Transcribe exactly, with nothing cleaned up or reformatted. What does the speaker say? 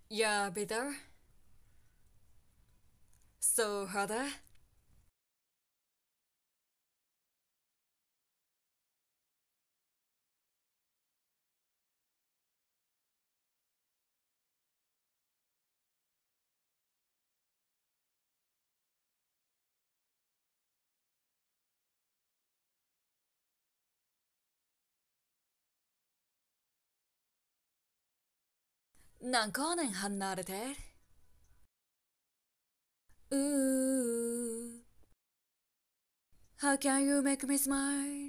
Yeah, bitter. So harder. 난 거는 한나를 대. Ooh, how can you make me smile?